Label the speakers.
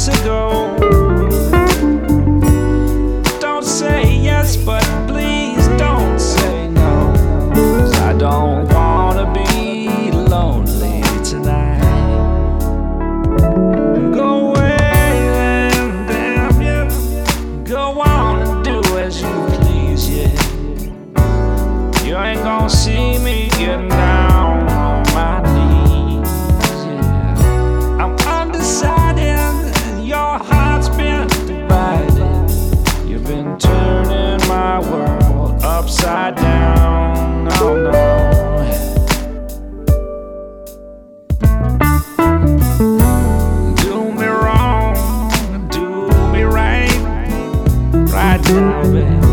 Speaker 1: months ago. Don't say yes, but please don't say no, 'cause I don't wanna be lonely tonight. Go away and damn you, go on and do as you please, yeah. You ain't gonna see me getting down on my knees, yeah. I'm undecided and your heart's been divided. You've been turning my world upside down, oh no. Do me wrong, do me right now, baby.